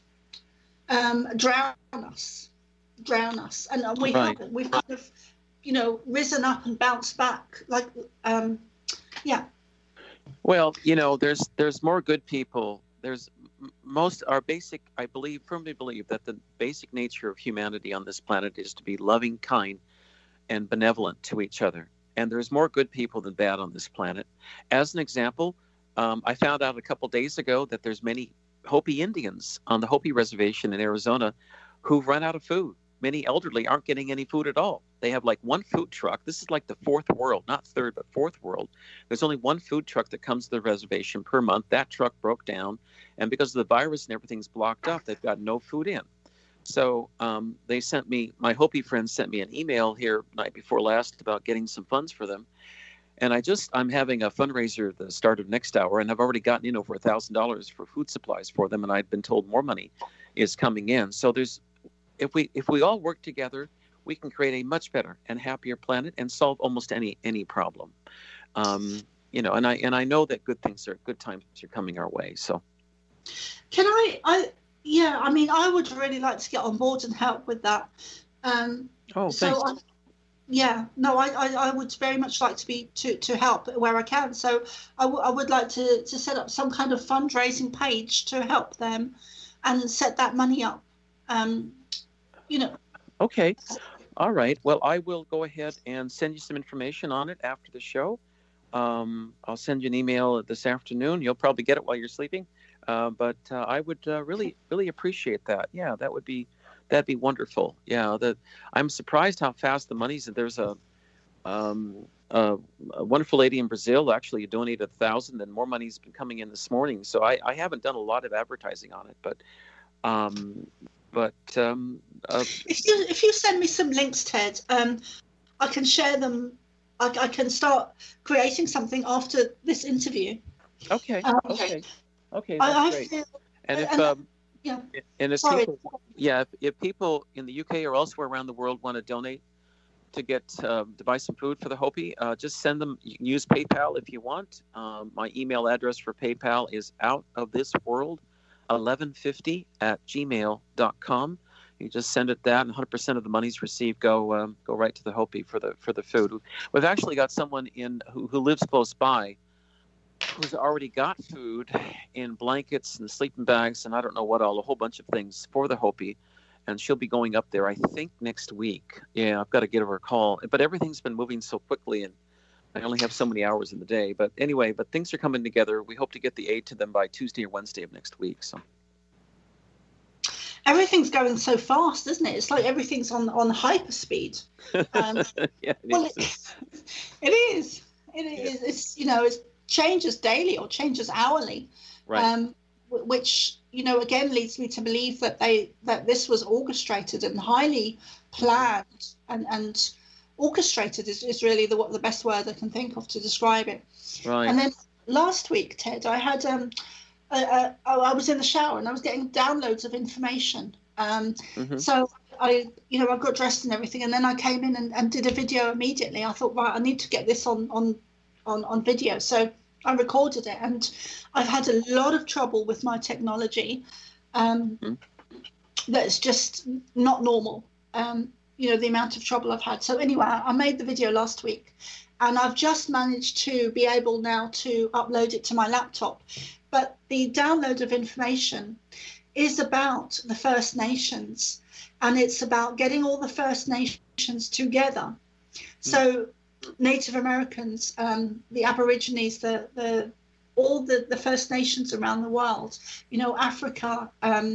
um, drown us, drown us. And we right. haven't. We've kind of, you know, risen up and bounced back like, um, yeah. Well, you know, there's there's more good people. There's most our basic, I believe, firmly believe that the basic nature of humanity on this planet is to be loving, kind, and benevolent to each other. And there's more good people than bad on this planet. As an example, um, I found out a couple days ago that there's many Hopi Indians on the Hopi Reservation in Arizona who've run out of food. Many elderly aren't getting any food at all. They have like one food truck. This is like the fourth world, not third, but fourth world. There's only one food truck that comes to the reservation per month. That truck broke down. And because of the virus and everything's blocked up, they've got no food in. So um, they sent me, my Hopi friends sent me an email here night before last about getting some funds for them. And I just, I'm having a fundraiser at the start of next hour, and I've already gotten in over a thousand dollars for food supplies for them. And I've been told more money is coming in. So there's, If we if we all work together, we can create a much better and happier planet and solve almost any any problem. Um, you know, and I and I know that good things are good times are coming our way. So, can I? I yeah. I mean, I would really like to get on board and help with that. Um, oh, so thanks. I, yeah, no, I, I, I would very much like to be to, to help where I can. So I, w- I would like to, to set up some kind of fundraising page to help them and set that money up. Um, you know. Okay. All right. Well, I will go ahead and send you some information on it after the show. Um, I'll send you an email this afternoon. You'll probably get it while you're sleeping. Uh, but uh, I would uh, really, really appreciate that. Yeah, that would be, that'd be wonderful. Yeah, that I'm surprised how fast the money's. There's a, um, a, a wonderful lady in Brazil actually donated a thousand, and more money's been coming in this morning. So I, I haven't done a lot of advertising on it, but, um, but um, uh, if you if you send me some links, Ted, um, I can share them. I, I can start creating something after this interview. Okay. Um, okay. Okay. That's I, I great. feel, and if and, um, yeah, and if sorry. people, yeah, if, if people in the U K or elsewhere around the world want to donate to get uh, to buy some food for the Hopi, uh, just send them. You can use PayPal if you want. Um, my email address for PayPal is out of this world eleven fifty at gmail dot com. You just send it that, and one hundred percent of the monies received go um, go right to the Hopi for the for the food. We've actually got someone in who, who lives close by who's already got food in blankets and sleeping bags and I don't know what all, a whole bunch of things for the Hopi. And she'll be going up there, I think, next week. Yeah, I've got to give her a call. But everything's been moving so quickly, and I only have so many hours in the day. But anyway, but things are coming together. We hope to get the aid to them by Tuesday or Wednesday of next week. So everything's going so fast, isn't it? It's like everything's on on hyperspeed. Um, yeah, it well, is. it, it is. It is. Yeah. It's you know, it changes daily or changes hourly. Right. Um, which you know again leads me to believe that they that this was orchestrated and highly planned and and orchestrated is, is really the what the best word I can think of to describe it. Right. And then last week, Ted, I had um a, a, I was in the shower and I was getting downloads of information. Um, mm-hmm. So I you know I got dressed and everything, and then I came in and, and did a video immediately. I thought, right, I need to get this on on on, on video. So I recorded it, and I've had a lot of trouble with my technology. Um, mm-hmm. That's just not normal. Um, you know, the amount of trouble I've had. So anyway, I made the video last week, and I've just managed to be able now to upload it to my laptop. But the download of information is about the First Nations, and it's about getting all the First Nations together. Mm-hmm. So Native Americans, um, the Aborigines, the the all the, the First Nations around the world, you know, Africa, um,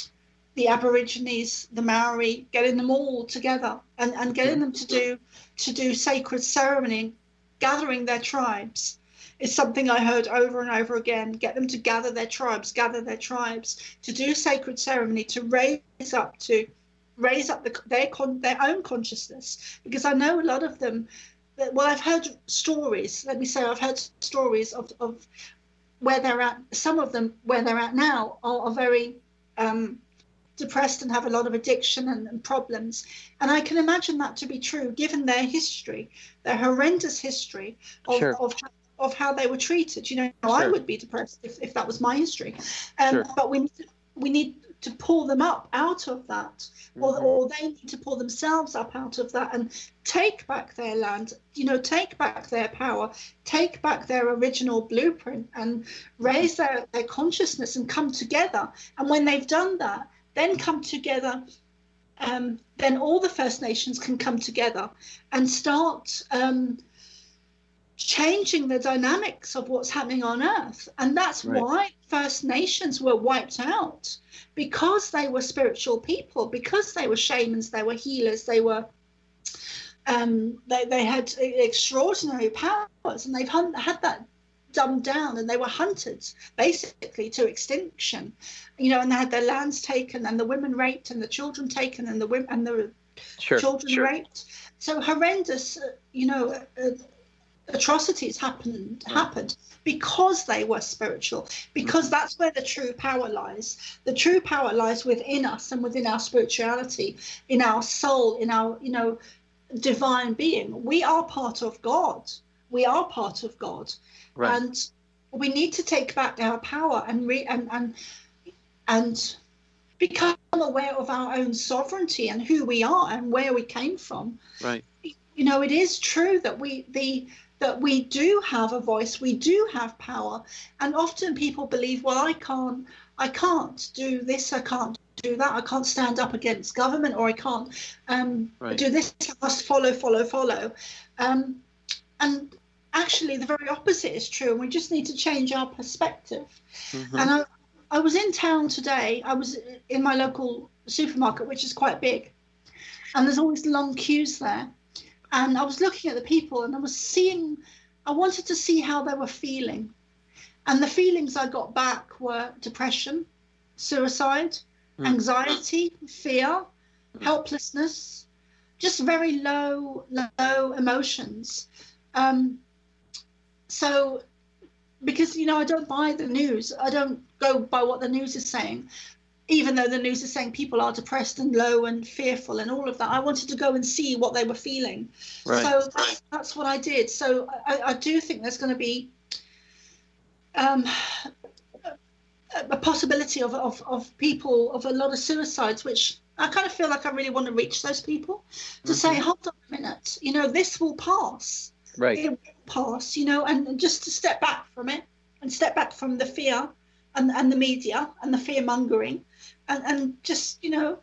the Aborigines, the Maori, getting them all together and, and getting them to do to do sacred ceremony, gathering their tribes is something I heard over and over again. Get them to gather their tribes, gather their tribes, to do sacred ceremony, to raise up to raise up the, their con, their own consciousness, because I know a lot of them. Well, I've heard stories, let me say, I've heard stories of, of where they're at. Some of them, where they're at now, are, are very um, depressed and have a lot of addiction and, and problems. And I can imagine that to be true, given their history, their horrendous history of, sure. of, of how they were treated. You know, sure. I would be depressed if, if that was my history. Um, sure. But we need to, we need to pull them up out of that, mm-hmm. or, or they need to pull themselves up out of that and take back their land, you know, take back their power, take back their original blueprint and raise their, their consciousness and come together. And when they've done that, then come together, um, then all the First Nations can come together and start um, changing the dynamics of what's happening on Earth. And that's right. why First Nations were wiped out, because they were spiritual people, because they were shamans, they were healers, they were um, they, they had extraordinary powers, and they've hun- had that dumbed down, and they were hunted basically to extinction, you know, and they had their lands taken and the women raped and the children taken and the women and the sure, children sure. raped. So horrendous, uh, you know, uh, atrocities happened yeah. happened because they were spiritual, because mm-hmm. that's where the true power lies. The true power lies within us and within our spirituality, in our soul, in our, you know, divine being. We are part of God. We are part of God. Right. And we need to take back our power and re- and and and become aware of our own sovereignty and who we are and where we came from. Right. You you know, it is true that we the that we do have a voice, we do have power, and often people believe, well, I can't, I can't do this, I can't do that, I can't stand up against government, or I can't um, right. do this, I must follow, follow, follow, um, and actually the very opposite is true, and we just need to change our perspective. Mm-hmm. And I, I was in town today. I was in my local supermarket, which is quite big, and there's always long queues there. And I was looking at the people, and I was seeing, I wanted to see how they were feeling. And the feelings I got back were depression, suicide, mm. anxiety, fear, mm. helplessness, just very low, low emotions. Um, so, because, you know, I don't buy the news. I don't go by what the news is saying. Even though the news is saying people are depressed and low and fearful and all of that, I wanted to go and see what they were feeling. Right. So that's, that's what I did. So I, I do think there's going to be um, a possibility of, of, of people, of a lot of suicides, which I kind of feel like I really want to reach those people to mm-hmm. say, hold on a minute, you know, this will pass. Right. It will pass, you know, and, and just to step back from it and step back from the fear and, and the media and the fear mongering. And, and just, you know,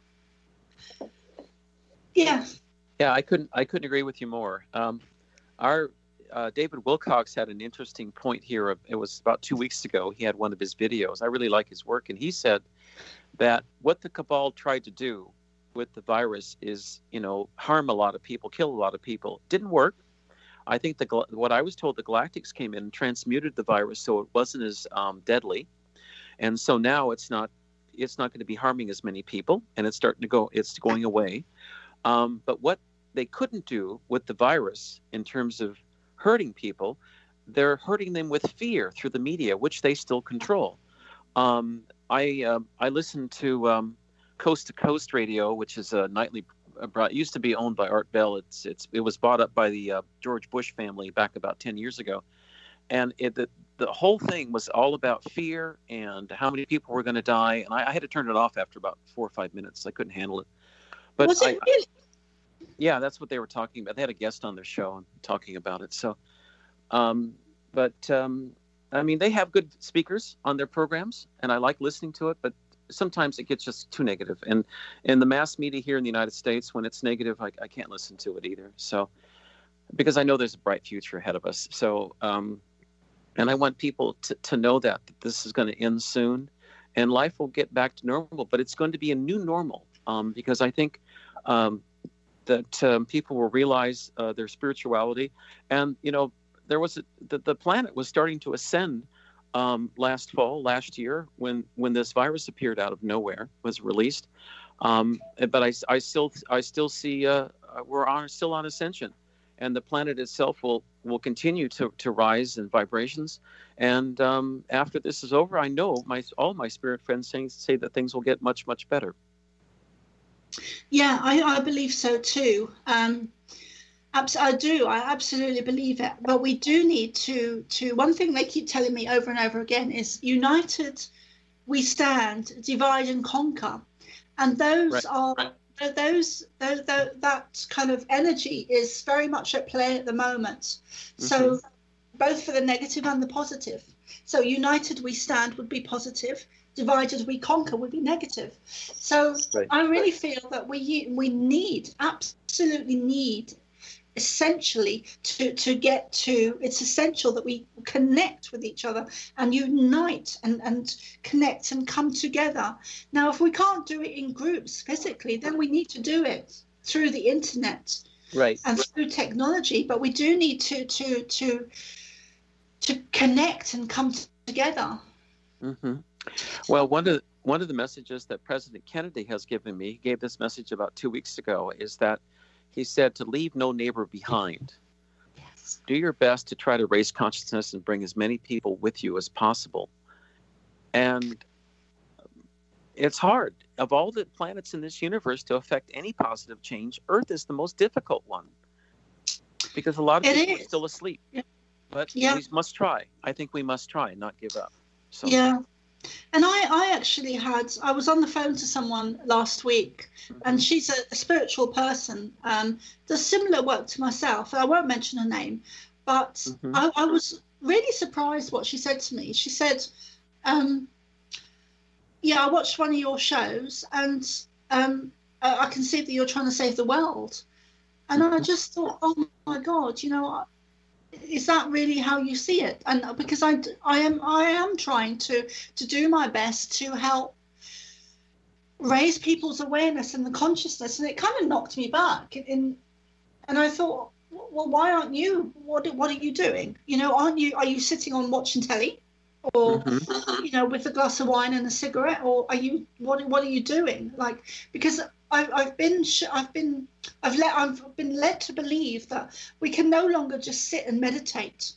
yeah. Yeah, I couldn't I couldn't agree with you more. Um, our uh, David Wilcox had an interesting point here. It was about two weeks ago. He had one of his videos. I really like his work. And he said that what the cabal tried to do with the virus is, you know, harm a lot of people, kill a lot of people. Didn't work. I think the what I was told, the Galactics came in and transmuted the virus so it wasn't as um, deadly. And so now it's not it's not going to be harming as many people, and it's starting to go, it's going away. Um, but what they couldn't do with the virus in terms of hurting people, they're hurting them with fear through the media, which they still control. Um, I uh, I listen to um, Coast to Coast Radio, which is a nightly, uh, it used to be owned by Art Bell. It's it's it was bought up by the uh, George Bush family back about ten years ago. And it, the, the whole thing was all about fear and how many people were going to die. And I, I had to turn it off after about four or five minutes. I couldn't handle it. But was I, it really? I, yeah, that's what they were talking about. They had a guest on their show and talking about it. So, um, but um, I mean, they have good speakers on their programs, and I like listening to it. But sometimes it gets just too negative. And in the mass media here in the United States, when it's negative, I, I can't listen to it either. So, because I know there's a bright future ahead of us. So. Um, And I want people to, to know that, that this is going to end soon and life will get back to normal. But it's going to be a new normal um, because I think um, that um, people will realize uh, their spirituality. And, you know, there was a, the, the planet was starting to ascend um, last fall, last year, when, when this virus appeared out of nowhere, was released. Um, but I, I still I still see uh, we're on, still on ascension. And the planet itself will, will continue to, to rise in vibrations. And um, after this is over, I know my all my spirit friends say, say that things will get much, much better. Yeah, I, I believe so too. Um, I do. I absolutely believe it. But we do need to, to, one thing they keep telling me over and over again is united we stand, divide and conquer. And those right. are... Right. Those, those, those, that kind of energy is very much at play at the moment. Mm-hmm. So both for the negative and the positive. So united we stand would be positive. Divided we conquer would be negative. So right. I really feel that we we need, absolutely need, essentially to, to get to, it's essential that we connect with each other and unite and, and connect and come together. Now, if we can't do it in groups physically, then we need to do it through the internet right. and through technology. But we do need to to to to connect and come together. Mm-hmm. Well, one of one of the messages that President Kennedy has given me, he gave this message about two weeks ago, is that he said to leave no neighbor behind. Yes. Do your best to try to raise consciousness and bring as many people with you as possible. And it's hard. Of all the planets in this universe to affect any positive change, Earth is the most difficult one because a lot of it people is. are still asleep. Yeah. But yeah. we must try. I think we must try and not give up. So. Yeah. And I, I actually had, I was on the phone to someone last week, mm-hmm. and she's a, a spiritual person, um, does similar work to myself. I won't mention her name, but mm-hmm. I, I was really surprised what she said to me. She said, um, yeah, I watched one of your shows, and um, I, I can see that you're trying to save the world. And I just thought, oh my God, you know, is that really how you see it? And because I, I am I am trying to to do my best to help raise people's awareness and the consciousness, and it kind of knocked me back. In, and I thought, well, why aren't you? What what are you doing? You know, aren't you? Are you sitting on watching telly, or mm-hmm. you know, with a glass of wine and a cigarette, or are you? What what are you doing? Like, because I've I've been I've been I've let I've been led to believe that we can no longer just sit and meditate.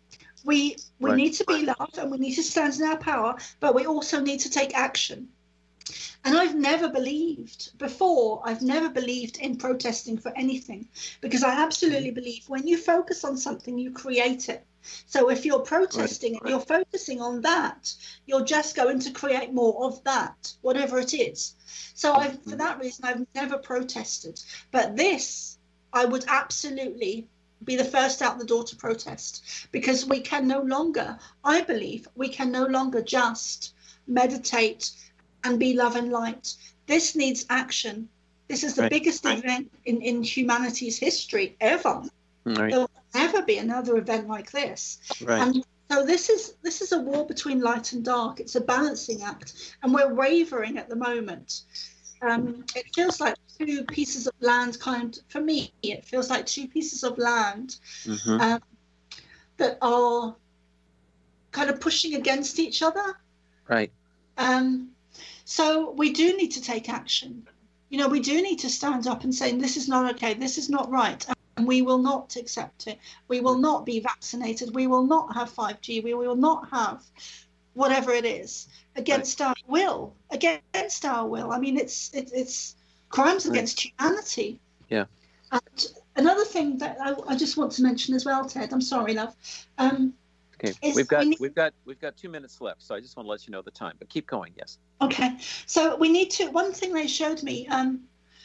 We we right. need to be loved, and we need to stand in our power, but we also need to take action. And I've never believed before, I've never believed in protesting for anything, because I absolutely believe when you focus on something, you create it. So if you're protesting right, right. and you're focusing on that, you're just going to create more of that, whatever it is. So I've, for that reason, I've never protested. But this, I would absolutely be the first out the door to protest, because we can no longer, I believe, we can no longer just meditate and be love and light. This needs action. This is the right. biggest right. event in, in humanity's history ever. Right. There will never be another event like this. Right. And so this is this is a war between light and dark. It's a balancing act, and we're wavering at the moment. Um, it feels like two pieces of land, kind of, for me, it feels like two pieces of land mm-hmm. um, that are kind of pushing against each other. Right. Um, so we do need to take action. You know, we do need to stand up and say, this is not okay, this is not right. And we will not accept it. We will not be vaccinated. We will not have five G. We will not have whatever it is against right. our will, against our will. I mean, it's it, it's crimes right. against humanity. Yeah. And another thing that I, I just want to mention as well, Ted, I'm sorry, love. Um, okay, we've got we need, we've got we've got two minutes left, so I just want to let you know the time. But keep going. Yes. Okay, so we need to. One thing they showed me. Um,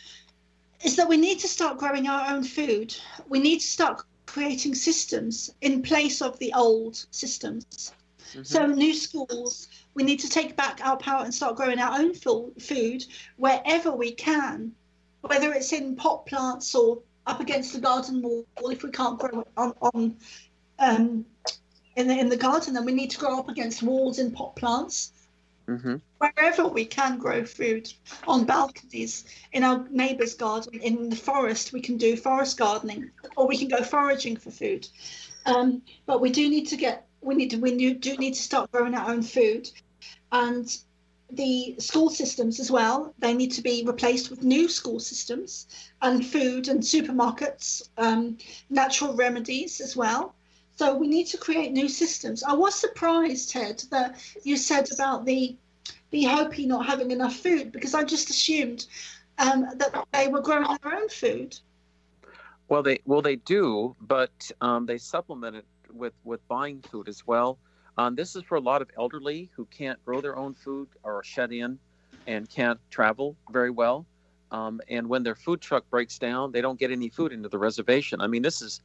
is that we need to start growing our own food. We need to start creating systems in place of the old systems. Mm-hmm. So new schools, we need to take back our power and start growing our own food wherever we can, whether it's in pot plants or up against the garden wall. If we can't grow it on, on um, in, the, in the garden, then we need to grow up against walls in pot plants. Mm-hmm. Wherever we can grow food, on balconies, in our neighbour's garden, in the forest, we can do forest gardening, or we can go foraging for food. Um, but we do need to get, we need to, we do need to start growing our own food, and the school systems as well. They need to be replaced with new school systems and food and supermarkets, um, natural remedies as well. So we need to create new systems. I was surprised, Ted, that you said about the the Hopi not having enough food, because I just assumed um, that they were growing their own food. Well, they well they do, but um, they supplement it with, with buying food as well. Um, this is for a lot of elderly who can't grow their own food or are shut in and can't travel very well. Um, and when their food truck breaks down, they don't get any food into the reservation. I mean, this is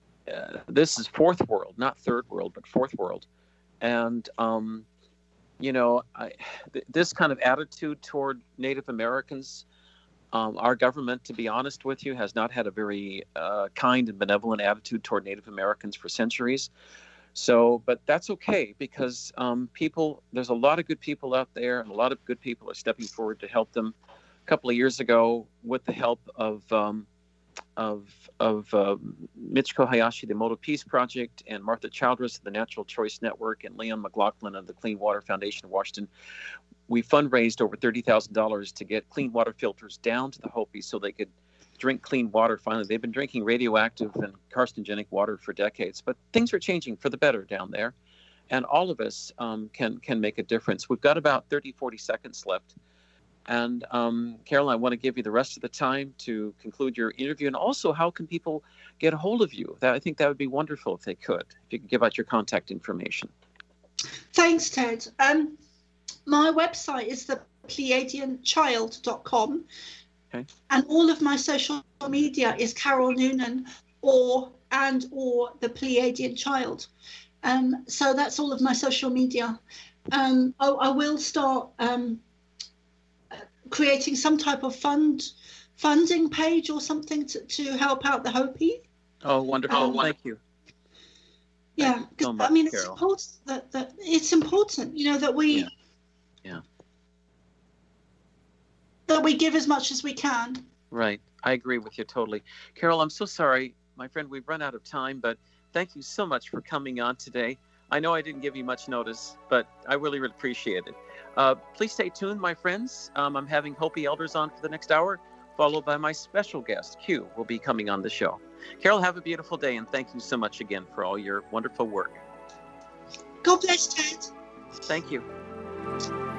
Uh, this is fourth world, not third world, but fourth world. And, um, you know, I, th- this kind of attitude toward Native Americans, um, our government, to be honest with you, has not had a very uh, kind and benevolent attitude toward Native Americans for centuries. So, but that's okay, because um, people, there's a lot of good people out there, and a lot of good people are stepping forward to help them. A couple of years ago, with the help of um, of of uh, Michiko Hayashi, the Moto Peace Project, and Martha Childress of the Natural Choice Network, and Leon McLaughlin of the Clean Water Foundation of Washington, we fundraised over thirty thousand dollars to get clean water filters down to the Hopi so they could drink clean water finally. They've been drinking radioactive and carcinogenic water for decades, but things are changing for the better down there, and all of us um, can can make a difference. We've got about thirty, forty seconds left. And um, Carolyn, I want to give you the rest of the time to conclude your interview. And also, how can people get a hold of you? That, I think that would be wonderful if they could, if you could give out your contact information. Thanks, Ted. Um, my website is the pleiadian child dot com. Okay. And all of my social media is Carol Noonan or and or the Pleiadian Child. Um, so that's all of my social media. Um, I, I will start um, creating some type of fund funding page or something to, to help out the Hopi. Oh, wonderful! Um, Thank you. Yeah, because so much, I mean, it's Carol. important that, that it's important, you know, that we Yeah. yeah that we give as much as we can. Right. I agree with you totally, Carol. I'm so sorry, my friend. We've run out of time, but thank you so much for coming on today. I know I didn't give you much notice, but I really, really appreciate it. Uh, please stay tuned, my friends. Um, I'm having Hopi elders on for the next hour, followed by my special guest, Q, will be coming on the show. Carol, have a beautiful day, and thank you so much again for all your wonderful work. God bless, Ted. Thank you.